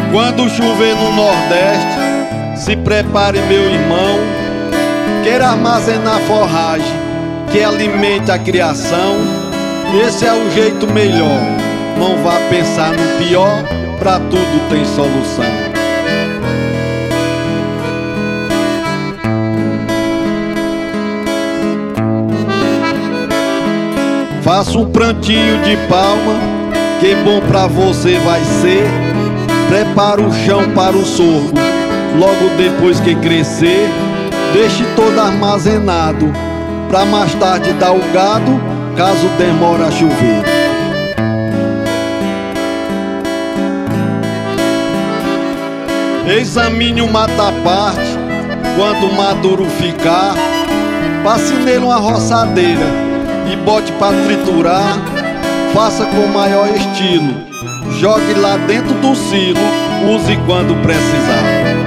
Quando chover no Nordeste, se prepare, meu irmão. Queira armazenar forragem que alimenta a criação. Esse é o jeito melhor. Não vá pensar no pior, pra tudo tem solução. Faça um prantinho de palma, que bom pra você vai ser. Prepara o chão para o sorgo, logo depois que crescer. Deixe todo armazenado, pra mais tarde dar o gado, caso demore a chover. Examine o mata-parte, quando maduro ficar. Passe nele uma roçadeira e bote pra triturar. Faça com maior estilo, jogue lá dentro do silo, use quando precisar.